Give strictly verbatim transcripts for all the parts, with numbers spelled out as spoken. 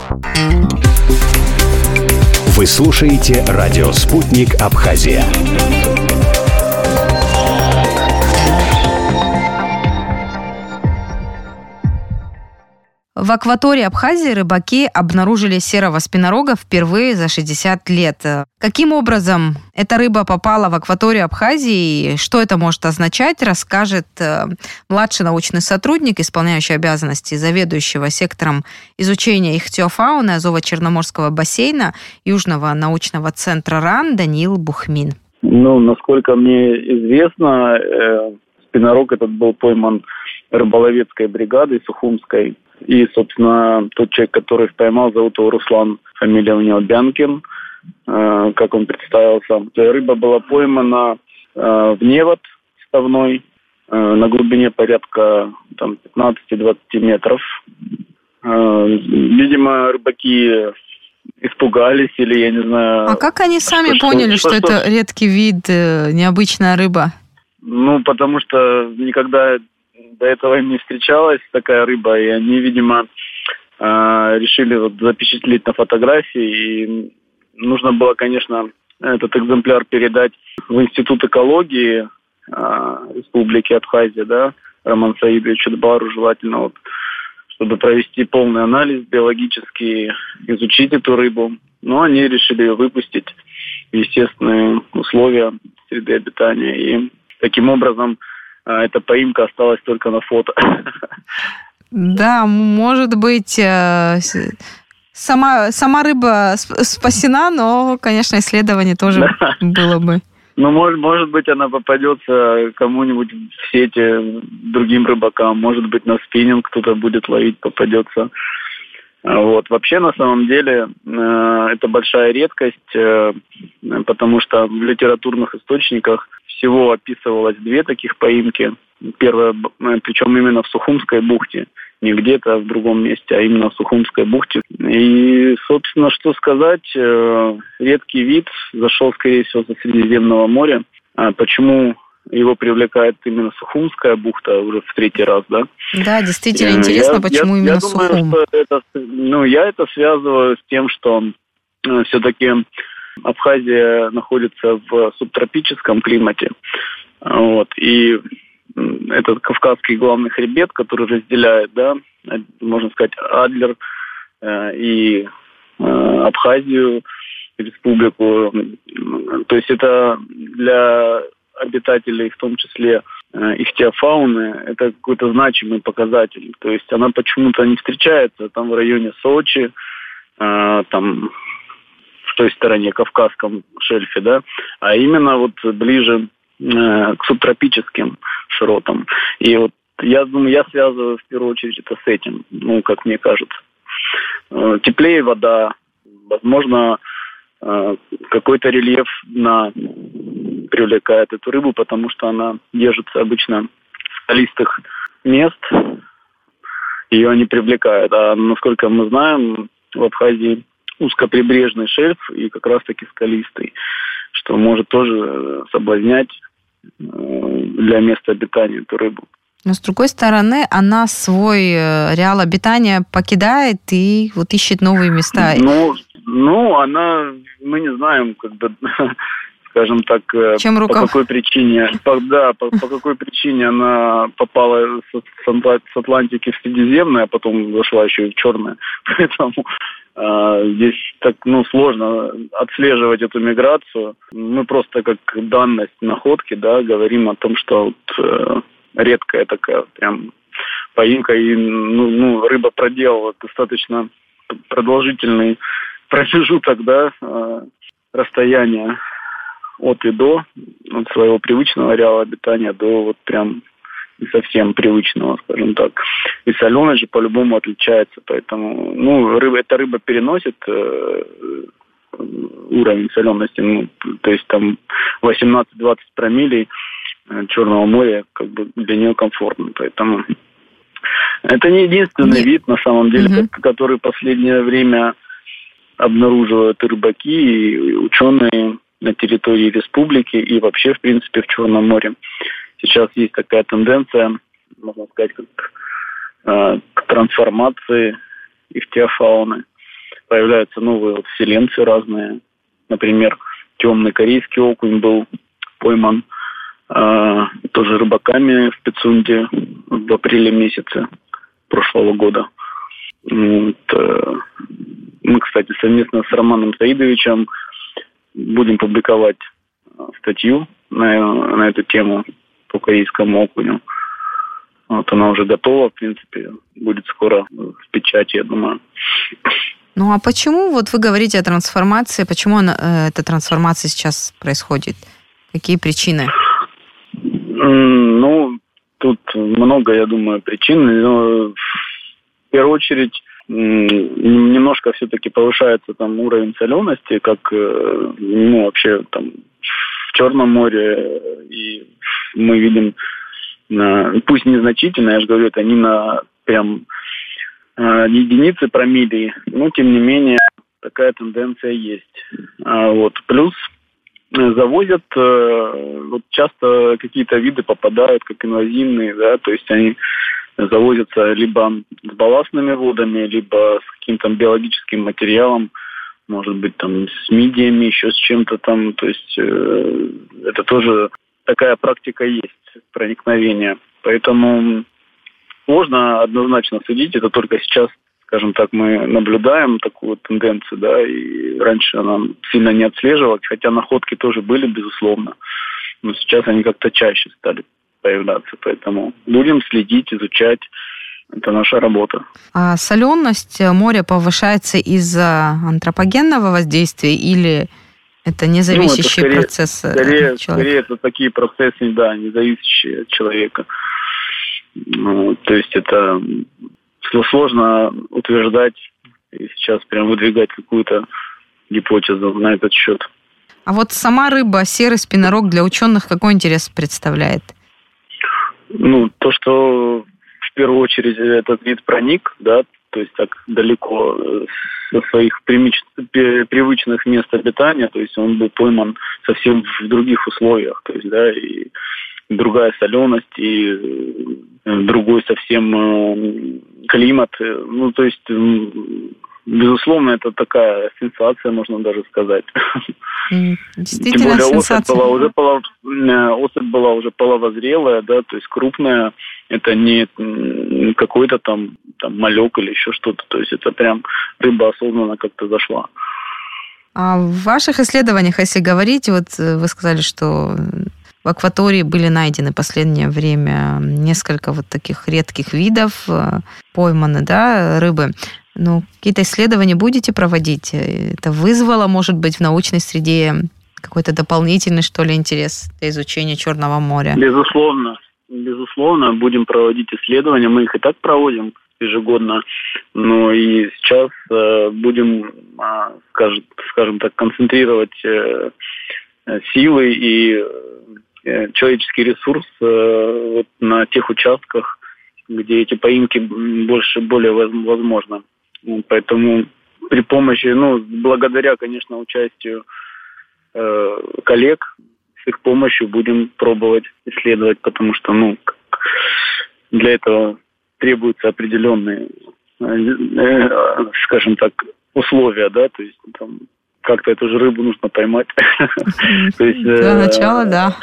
Вы слушаете радио «Спутник Абхазия». В акватории Абхазии рыбаки обнаружили серого спинорога впервые за шестьдесят лет. Каким образом эта рыба попала в акваторию Абхазии и что это может означать, расскажет младший научный сотрудник, исполняющий обязанности заведующего сектором изучения ихтиофауны Азово-Черноморского бассейна Южного научного центра РАН Даниил Бухмин. Ну, насколько мне известно, э, спинорог этот был пойман рыболовецкой бригадой Сухумской. И, собственно, тот человек, который поймал, зовут его Руслан, фамилия у него Бянкин, э, как он представился. Рыба была поймана э, в невод ставной э, на глубине порядка там, пятнадцать-двадцать метров. Э, видимо, рыбаки испугались или, я не знаю... А как они сами что, поняли, что, что, что это редкий вид, э, необычная рыба? Ну, потому что никогда... До этого им не встречалась такая рыба, и они, видимо, э, решили вот запечатлеть на фотографии. И нужно было, конечно, этот экземпляр передать в Институт экологии э, Республики Абхазия, да, Роман Саидовичу Дбару желательно, вот, чтобы провести полный анализ биологический, изучить эту рыбу. Но они решили ее выпустить в естественные условия среды обитания. И таким образом эта поимка осталась только на фото. Да, может быть, сама, сама рыба спасена, но, конечно, исследование тоже да. было бы. Ну, может, может быть, она попадется кому-нибудь в сети, другим рыбакам. Может быть, на спиннинг кто-то будет ловить, попадется. Вот. Вообще, на самом деле, это большая редкость, потому что в литературных источниках всего описывалось две таких поимки. Первая, причем именно в Сухумской бухте. Не где-то в другом месте, а именно в Сухумской бухте. И, собственно, что сказать, редкий вид зашел, скорее всего, со Средиземного моря. Почему его привлекает именно Сухумская бухта уже в третий раз, да? Да, действительно я, интересно, почему я, именно я Сухум. Думаю, что это, ну, я это связываю с тем, что все-таки Абхазия находится в субтропическом климате. Вот, и этот Кавказский главный хребет, который разделяет, да, можно сказать, Адлер э, и э, Абхазию, республику. То есть это для обитателей, в том числе э, ихтиофауны, это какой-то значимый показатель. То есть она почему-то не встречается там в районе Сочи, э, там в той стороне, Кавказском шельфе, да, а именно вот ближе э, к субтропическим широтам. И вот я думаю, я связываю в первую очередь это с этим, ну, как мне кажется. Э, теплее вода, возможно, э, какой-то рельеф дна привлекает эту рыбу, потому что она держится обычно в скалистых мест, ее не привлекает. А насколько мы знаем, в Абхазии узкоприбрежный шельф и как раз-таки скалистый, что может тоже соблазнять для места обитания эту рыбу. Но, с другой стороны, она свой реал обитания покидает и вот ищет новые места. Ну, ну она, мы не знаем, как бы, скажем так, Чем по рукав... какой причине, по, да, по, по какой причине она попала с, с Атлантики в Средиземное, а потом зашла еще и в Черное. Поэтому э, здесь так, ну, сложно отслеживать эту миграцию. Мы просто как данность находки, да, говорим о том, что вот, э, редкая такая прям поимка, и ну, ну, рыба проделала достаточно продолжительный промежуток, да, э, расстояния от и до, от своего привычного ареала обитания до вот прям не совсем привычного, скажем так. И соленость же по-любому отличается, поэтому, ну, рыба, эта рыба переносит э, уровень солености, ну, то есть там восемнадцать-двадцать промиллей Черного моря, как бы для нее комфортно, поэтому это не единственный Нет. вид, на самом деле, угу. который в последнее время обнаруживают и рыбаки, и ученые на территории республики и вообще, в принципе, в Черном море. Сейчас есть такая тенденция, можно сказать, как, э, к трансформации ихтиофауны. появляются новые вот вселенцы разные. Например, темный корейский окунь был пойман э, тоже рыбаками в Пицунде в апреле месяце прошлого года. Вот, э, мы, кстати, совместно с Романом Саидовичем будем публиковать статью на, на эту тему по корейскому окуню. Вот она уже готова, в принципе, будет скоро в печати, я думаю. Ну а почему, вот вы говорите о трансформации, почему она, эта трансформация сейчас происходит? Какие причины? Ну, тут много, я думаю, причин. Но в первую очередь немножко все-таки повышается там уровень солености, как ну, вообще там в Черном море, и мы видим, пусть незначительно, я же говорю, это не на прям единицы промилле, но тем не менее такая тенденция есть. Вот. Плюс завозят, вот часто какие-то виды попадают как инвазивные, да, то есть они завозятся либо с балластными водами, либо с каким-то биологическим материалом, может быть, там с мидиями, еще с чем-то там, то есть э, это тоже такая практика есть, проникновения. Поэтому можно однозначно судить, это только сейчас, скажем так, мы наблюдаем такую тенденцию, да, и раньше она сильно не отслеживалась, хотя находки тоже были, безусловно, но сейчас они как-то чаще стали появляться, поэтому будем следить, изучать, это наша работа. А соленость моря повышается из-за антропогенного воздействия или это независящие ну, это скорее, процессы скорее, скорее это такие процессы, да, независящие от человека. Ну, то есть это сложно утверждать и сейчас прям выдвигать какую-то гипотезу на этот счет. А вот сама рыба, серый спинорог для ученых какой интерес представляет? Ну, то, что в первую очередь этот вид проник, да, то есть так далеко со своих привычных мест обитания, то есть он был пойман совсем в других условиях, то есть, да, и другая соленость, и другой совсем климат. Ну, то есть, безусловно, это такая сенсация, можно даже сказать. Действительно, тем более сенсация. Особь была уже полов... особь была уже половозрелая, да, то есть крупная. Это не какой-то там, там малек или еще что-то. То есть это прям рыба осознанно как-то зашла. А в ваших исследованиях, если говорить, вот вы сказали, что в акватории были найдены в последнее время несколько вот таких редких видов пойманы, да, рыбы. Ну, какие-то исследования будете проводить? Это вызвало, может быть, в научной среде какой-то дополнительный, что ли, интерес для изучения Черного моря? Безусловно. Безусловно, будем проводить исследования. Мы их и так проводим ежегодно. Но и сейчас э, будем, э, скажем, скажем так, концентрировать э, силы и э, человеческий ресурс э, вот на тех участках, где эти поимки больше, более возможны. Поэтому при помощи, ну, благодаря, конечно, участию э, коллег, с их помощью будем пробовать исследовать, потому что, ну, для этого требуются определенные, э, скажем так, условия, да, то есть там как-то эту же рыбу нужно поймать. Для начала, да.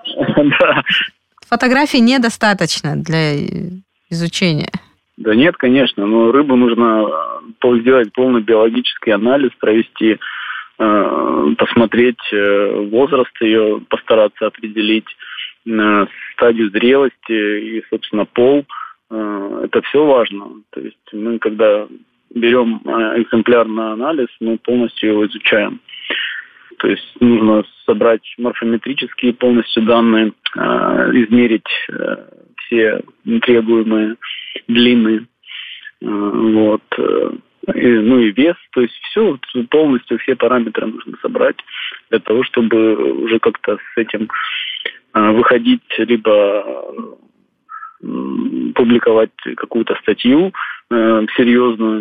Фотографий недостаточно для изучения. Да нет, конечно, но рыбу нужно сделать полный биологический анализ, провести, посмотреть возраст ее, постараться определить стадию зрелости и, собственно, пол. Это все важно. То есть мы, когда берем экземпляр на анализ, мы полностью его изучаем. То есть нужно собрать морфометрические полностью данные, измерить все требуемые длины, вот, и, ну и вес, то есть все, полностью все параметры нужно собрать для того, чтобы уже как-то с этим выходить, либо публиковать какую-то статью серьезную,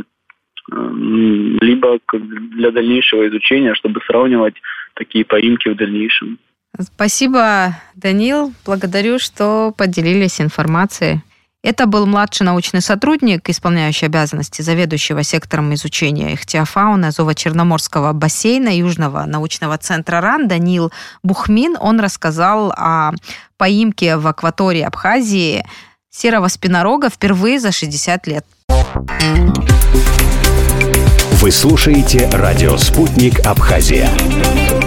либо для дальнейшего изучения, чтобы сравнивать такие поимки в дальнейшем. Спасибо, Данил. Благодарю, что поделились информацией. Это был младший научный сотрудник, исполняющий обязанности заведующего сектором изучения ихтиофауны Азово-Черноморского бассейна Южного научного центра РАН Даниил Бухмин. Он рассказал о поимке в акватории Абхазии серого спинорога впервые за шестьдесят лет. Вы слушаете «Радио Спутник Абхазия».